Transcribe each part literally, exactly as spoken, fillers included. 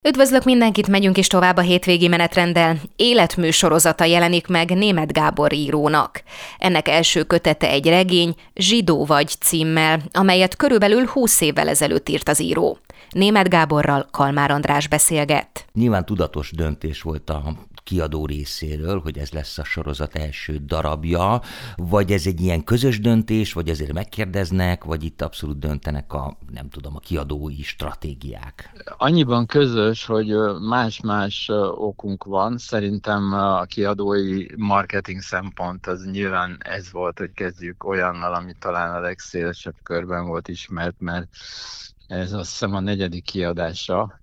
Üdvözlök mindenkit, megyünk is tovább a hétvégi menetrenddel. Életmű sorozata jelenik meg Németh Gábor írónak. Ennek első kötete egy regény, Zsidó vagy címmel, amelyet körülbelül húsz évvel ezelőtt írt az író. Németh Gáborral Kalmár András beszélget. Nyilván tudatos döntés volt a kiadó részéről, hogy ez lesz a sorozat első darabja, vagy ez egy ilyen közös döntés, vagy azért megkérdeznek, vagy itt abszolút döntenek a, nem tudom, a kiadói stratégiák? Annyiban közös, hogy más-más okunk van. Szerintem a kiadói marketing szempont az nyilván ez volt, hogy kezdjük olyannal, ami talán a legszélesebb körben volt ismert, mert ez azt hiszem a negyedik kiadása.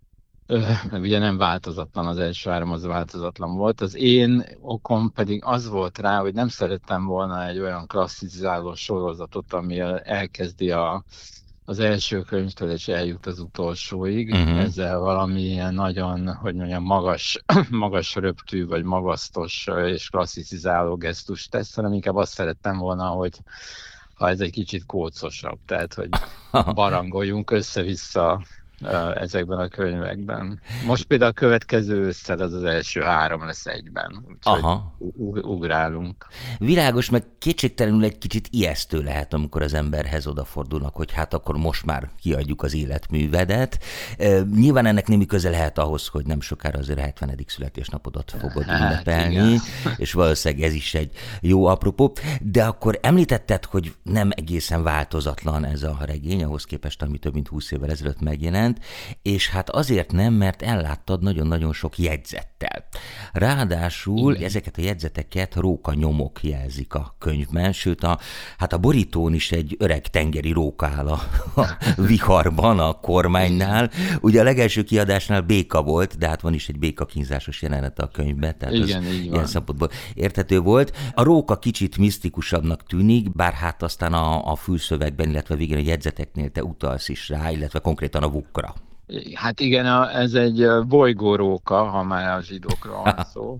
Ugye nem változatlan, az első három az változatlan volt. Az én okom pedig az volt rá, hogy nem szerettem volna egy olyan klasszizáló sorozatot, ami elkezdi a, az első könyvtől és eljut az utolsóig. Uh-huh. Ezzel valami ilyen nagyon, hogy mondjam, magas, magas röptű, vagy magasztos és klasszizáló gesztust tesz, hanem inkább azt szerettem volna, hogy ha ez egy kicsit kócosabb, tehát hogy barangoljunk össze-vissza ezekben a könyvekben. Most például a következő ősszel az az első három lesz egyben, úgyhogy ugrálunk. Világos, meg kétségtelenül egy kicsit ijesztő lehet, amikor az emberhez odafordulnak, hogy hát akkor most már kiadjuk az életművedet. Nyilván ennek némi köze lehet ahhoz, hogy nem sokára azért a hetvenedik születésnapodat fogod hát, ünnepelni, igen. És valószínűleg ez is egy jó apropó. De akkor említetted, hogy nem egészen változatlan ez a regény, ahhoz képest, ami több mint húsz évvel ezelőtt megjelent, és hát azért nem, mert elláttad nagyon-nagyon sok jegyzettel. Ráadásul igen. Ezeket a jegyzeteket rókanyomok jelzik a könyvben, sőt a, hát a borítón is egy öreg tengeri róka áll a, a viharban, a kormánynál. Ugye a legelső kiadásnál béka volt, de hát van is egy békakínzásos jelenet a könyvben, tehát igen, az ilyen szempontból érthető volt. A róka kicsit misztikusabbnak tűnik, bár hát aztán a, a fülszövegben, illetve végén a jegyzeteknél te utalsz is rá, illetve konkrétan a vukra. Hát igen, ez egy bolygóróka, ha már a zsidókról van szó.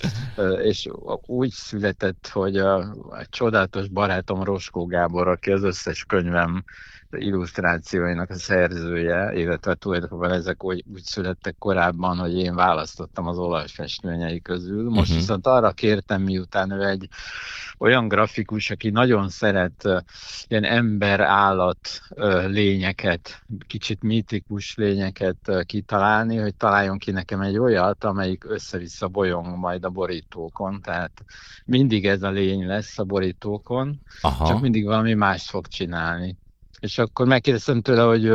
És úgy született, hogy a, a csodálatos barátom Roskó Gábor, aki az összes könyvem illusztrációinak a szerzője, illetve tulajdonképpen ezek úgy, úgy születtek korábban, hogy én választottam az olajfestményei közül. Most uh-huh. viszont arra kértem, miután ő egy olyan grafikus, aki nagyon szeret uh, ilyen ember-állat uh, lényeket, kicsit mítikus lényeket uh, kitalálni, hogy találjon ki nekem egy olyat, amelyik össze-vissza bolyong majd a borítókon. Tehát mindig ez a lény lesz a borítókon, aha. Csak mindig valami mást fog csinálni. És akkor megkérdeztem tőle, hogy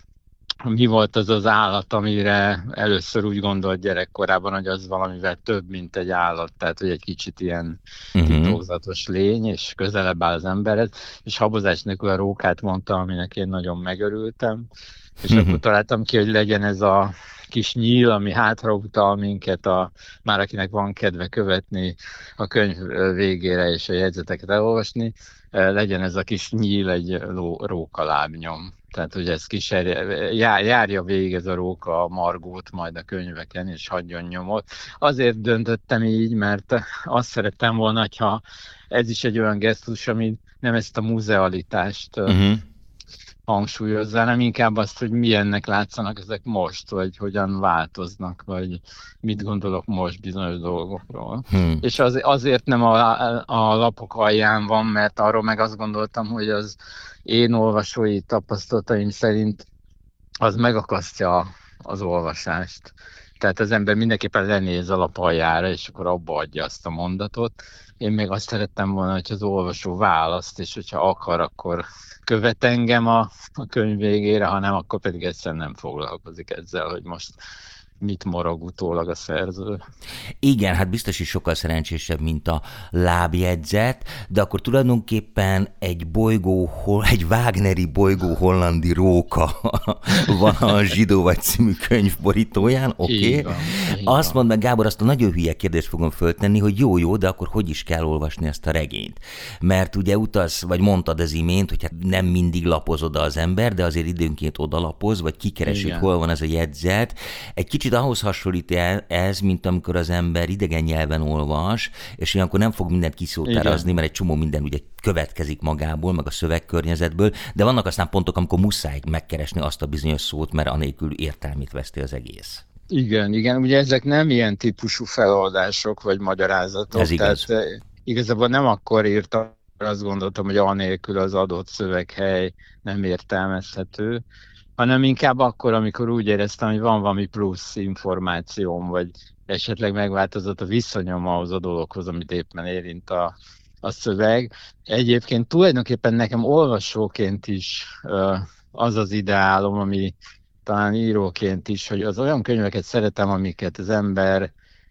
mi volt az az állat, amire először úgy gondolt gyerekkorában, hogy az valamivel több, mint egy állat, tehát hogy egy kicsit ilyen uh-huh. titokzatos lény, és közelebb áll az emberhez, és habozás nélkül a rókát mondta, aminek én nagyon megörültem, és uh-huh. akkor találtam ki, hogy legyen ez a kis nyíl, ami hátrautal minket, a, már akinek van kedve követni a könyv végére és a jegyzeteket elolvasni, legyen ez a kis nyíl egy ló, rókalábnyom. Tehát, hogy ez kísérje, jár, járja végig ez a róka a margót majd a könyveken, és hagyjon nyomot. Azért döntöttem így, mert azt szerettem volna, hogyha ez is egy olyan gesztus, ami nem ezt a muzealitást uh-huh. hangsúlyozza, nem inkább azt, hogy milyennek látszanak ezek most, vagy hogyan változnak, vagy mit gondolok most bizonyos dolgokról. Hmm. És az, azért nem a, a lapok alján van, mert arról meg azt gondoltam, hogy az én olvasói tapasztalataim szerint az megakasztja az olvasást. Tehát az ember mindenképpen lenéz a lap aljára, és akkor abba adja azt a mondatot. Én még azt szerettem volna, hogy az olvasó választ, és hogyha akar, akkor követ engem a, a könyv végére, ha nem, akkor pedig egyszerűen nem foglalkozik ezzel, hogy most mit morog utólag a szerző. Igen, hát biztos is sokkal szerencsésebb, mint a lábjegyzet, de akkor tulajdonképpen egy bolygó, egy Wagneri bolygó hollandi róka van a Zsidó vagy című könyv borítóján, oké? Okay. Azt mondd meg, Gábor, azt a nagyon hülye kérdést fogom föltenni, hogy jó-jó, de akkor hogy is kell olvasni ezt a regényt? Mert ugye utalsz, vagy mondtad az imént, hogy hát nem mindig lapoz oda az ember, de azért időnként odalapoz, vagy kikeresi, hogy hol van ez a jegyzet. Egy kicsit kicsit ahhoz hasonlít el ez, mint amikor az ember idegen nyelven olvas, és ilyenkor nem fog mindent kiszótárazni, mert egy csomó minden ugye következik magából, meg a szövegkörnyezetből, de vannak aztán pontok, amikor muszáj megkeresni azt a bizonyos szót, mert anélkül értelmét veszti az egész. Igen, igen, ugye ezek nem ilyen típusú feloldások vagy magyarázatok. Ez igaz. Tehát igazából nem akkor írtam, azt gondoltam, hogy anélkül az adott szöveghely nem értelmezhető, hanem inkább akkor, amikor úgy éreztem, hogy van valami plusz információm, vagy esetleg megváltozott a viszonyom ahhoz a dologhoz, amit éppen érint a, a szöveg. Egyébként tulajdonképpen nekem olvasóként is az az ideálom, ami talán íróként is, hogy az olyan könyveket szeretem, amiket az ember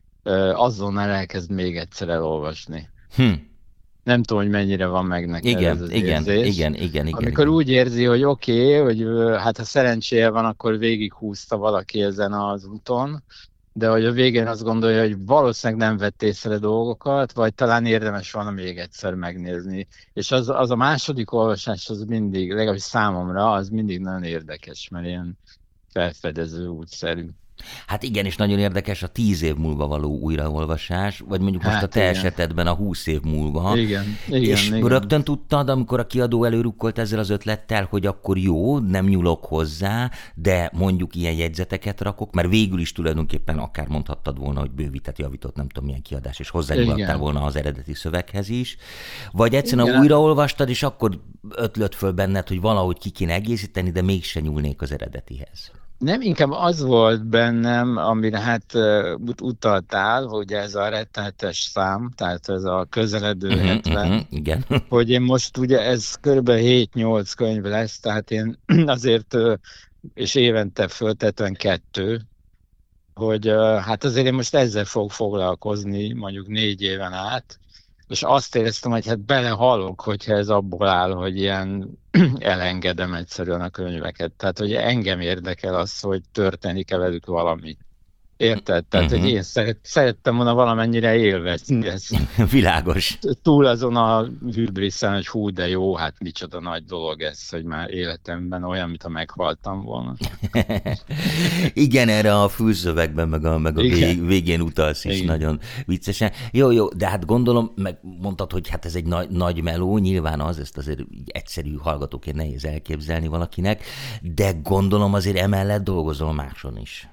azonnal elkezd még egyszer elolvasni. Hm. Nem tudom, hogy mennyire van meg neked igen, ez az igen, érzés. Igen, igen, igen. Amikor igen. úgy érzi, hogy oké, okay, hogy hát ha szerencséje van, akkor végighúzta valaki ezen az úton, de hogy a végén azt gondolja, hogy valószínűleg nem vett észre dolgokat, vagy talán érdemes volna még egyszer megnézni. És az, az a második olvasás az mindig, legalábbis számomra, az mindig nagyon érdekes, mert ilyen felfedező útszerű. Hát igen, és nagyon érdekes a tíz év múlva való újraolvasás, vagy mondjuk hát most a te igen. esetedben a húsz év múlva. Igen, igen, és igen. rögtön tudtad, amikor a kiadó előrukkolt ezzel az ötlettel, hogy akkor jó, nem nyúlok hozzá, de mondjuk ilyen jegyzeteket rakok, mert végül is tulajdonképpen akár mondhattad volna, hogy bővített, javított, nem tudom milyen kiadás, és hozzányúltál volna az eredeti szöveghez is. Vagy egyszerűen igen. újraolvastad, és akkor ötlött föl benned, hogy valahogy ki kéne egészíteni, de mégse nyúlnék az eredetihez. Nem, inkább az volt bennem, amire hát uh, utaltál, hogy ez a rettenetes szám, tehát ez a közeledő uh-huh, hetven, uh-huh, igen. hogy én most ugye ez kb. hét-nyolc könyv lesz, tehát én azért, uh, és évente föltetően kettő, hogy uh, hát azért én most ezzel fog foglalkozni mondjuk négy éven át, és azt éreztem, hogy hát belehalok, hogyha ez abból áll, hogy ilyen elengedem egyszerűen a könyveket. Tehát, hogy engem érdekel az, hogy történik-e velük valami. Érted? Tehát, uh-huh. hogy én szeret, szerettem volna valamennyire élvezni ezt. Világos. Túl azon a hübrisszen, hogy hú, de jó, hát micsoda nagy dolog ez, hogy már életemben olyan, mintha meghaltam volna. Igen, erre a fülszövegben, meg a, meg a vég, végén utalsz is. Igen. Nagyon viccesen. Jó, jó, de hát gondolom, meg mondtad, hogy hát ez egy nagy, nagy meló, nyilván az, ezt azért egyszerű hallgatóként nehéz elképzelni valakinek, de gondolom azért emellett dolgozol máson is.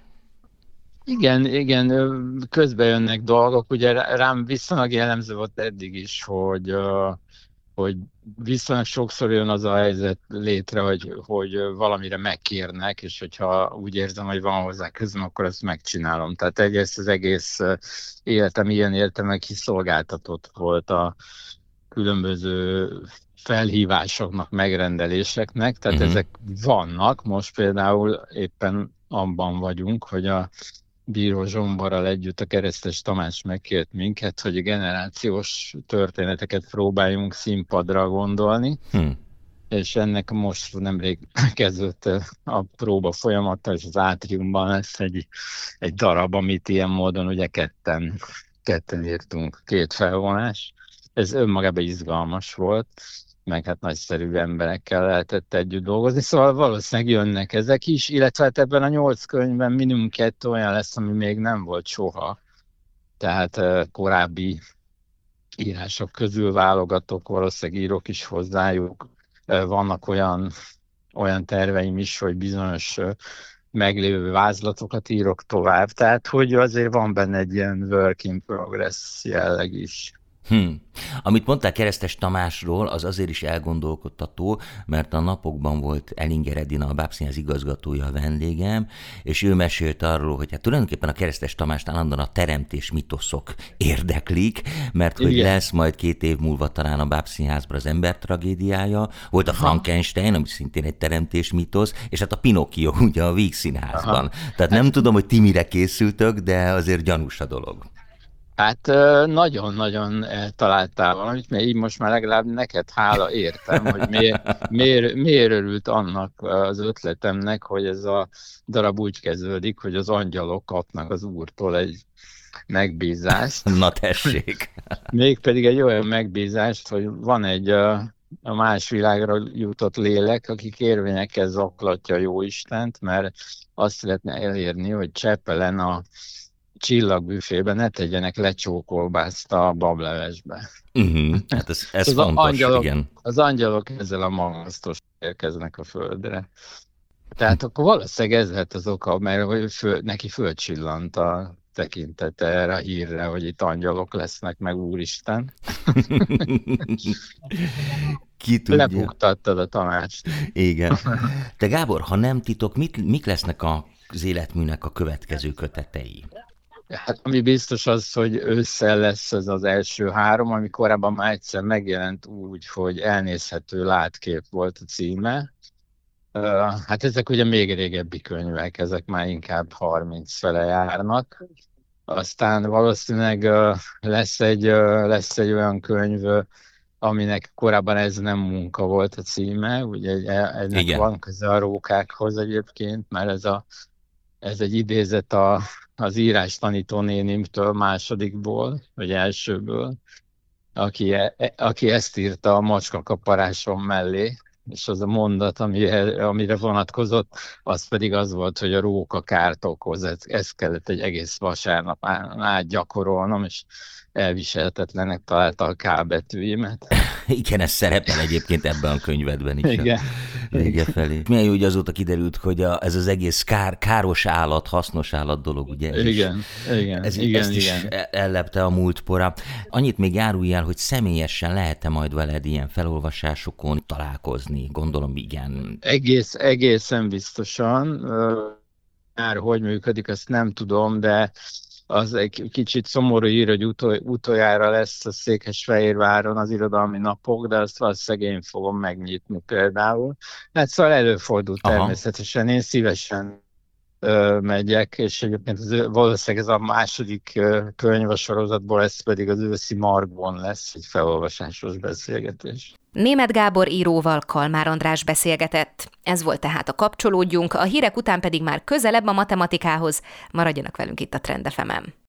Igen, igen, közben jönnek dolgok, ugye rám viszonylag jellemző volt eddig is, hogy, hogy viszonylag sokszor jön az a helyzet létre, hogy, hogy valamire megkérnek, és hogyha úgy érzem, hogy van hozzá közöm, akkor ezt megcsinálom. Tehát egyrészt az egész életem ilyen értelme kiszolgáltatott volt a különböző felhívásoknak, megrendeléseknek, tehát uh-huh. ezek vannak, most például éppen abban vagyunk, hogy a Bíró Zsomborral együtt a Keresztes Tamás megkért minket, hogy a generációs történeteket próbáljunk színpadra gondolni, hmm. és ennek most nemrég kezdődött a próba folyamata, és az Átriumban lesz egy, egy darab, amit ilyen módon ugye ketten, ketten írtunk, két felvonás. Ez önmagában izgalmas volt, meg hát nagyszerű emberekkel lehetett együtt dolgozni, szóval valószínűleg jönnek ezek is, illetve hát ebben a nyolc könyvben minimum kettő olyan lesz, ami még nem volt soha. Tehát korábbi írások közül válogatok, valószínűleg írok is hozzájuk. Vannak olyan, olyan terveim is, hogy bizonyos meglévő vázlatokat írok tovább, tehát hogy azért van benne egy ilyen work in progress jelleg is. Hmm. Amit mondtál Keresztes Tamásról, az azért is elgondolkodtató, mert a napokban volt Elinger Edina, a Bábszínház igazgatója, a vendégem, és ő mesélt arról, hogy hát tulajdonképpen a Keresztes Tamást állandóan a teremtés mitoszok érdeklik, mert hogy igen. lesz majd két év múlva talán a Bábszínházban az ember tragédiája, volt a Frankenstein, ami szintén egy teremtés mitosz, és hát a Pinocchio ugye a Vígszínházban. Aha. Tehát nem tudom, hogy ti mire készültök, de azért gyanús a dolog. Hát nagyon-nagyon eltaláltál valamit, mert így most már legalább neked hála értem, hogy miért, miért, miért örült annak az ötletemnek, hogy ez a darab úgy kezdődik, hogy az angyalok kapnak az Úrtól egy megbízást. Na tessék! Mégpedig egy olyan megbízást, hogy van egy a más világra jutott lélek, aki kérvényekkel zaklatja Jóistent, mert azt szeretne elérni, hogy Csepelen a csillagbüfében ne tegyenek lecsókolbászt a bablevesbe. Uh-huh. Hát ez, ez szóval fontos, az angyalok, igen. Az angyalok ezzel a magasztos érkeznek a földre. Tehát akkor valószínűleg ez lett az oka, mert föl, neki fölcsillant a tekintete erre a hírre, hogy itt angyalok lesznek, meg Úristen. Ki tudja. Lebuktattad a tanácst. Igen. Te Gábor, ha nem titok, mit, mik lesznek az életműnek a következő kötetei? Hát ami biztos az, hogy ősszel lesz ez az első három, ami korábban már egyszer megjelent úgy, hogy elnézhető látkép volt a címe. Hát ezek ugye még régebbi könyvek, ezek már inkább harminc fele járnak. Aztán valószínűleg lesz egy, lesz egy olyan könyv, aminek korábban ez nem munka volt a címe, ugye ennek igen. Van köze a rókákhoz egyébként, mert ez, a, ez egy idézet a, az írás tanítónénimtől másodikból, vagy elsőből, aki, aki ezt írta a macskakaparásom mellé, és az a mondat, amire, amire vonatkozott, az pedig az volt, hogy a róka kárt okoz. Ez, ez kellett egy egész vasárnap át gyakorolnom, és elviselhetetlenek találta a K betűimet. Igen, ez szerepel egyébként ebben a könyvedben is. Igen. Vége felé. Milyen jó, hogy azóta kiderült, hogy a, ez az egész kár, káros állat, hasznos állat dolog, ugye? Igen, és igen, ez, igen. Ezt igen. is ellepte a múltpora. Annyit még áruljál, hogy személyesen lehet-e majd veled ilyen felolvasásokon találkozni? Gondolom, igen. Egész, egészen biztosan. Már hogy működik, azt nem tudom, de az egy kicsit szomorú ír, hogy utol, utoljára lesz a Székesfehérváron az irodalmi napok, de azt valószínűleg én fogom megnyitni például. Hát szóval előfordul természetesen, én szívesen ö, megyek, és egyébként az, valószínűleg ez a második ö, könyv a sorozatból, ez pedig az őszi Margon lesz, egy felolvasásos beszélgetés. Németh Gábor íróval Kalmár András beszélgetett. Ez volt tehát a Kapcsolódjunk, a hírek után pedig már közelebb a matematikához. Maradjanak velünk itt a Trend ef emen.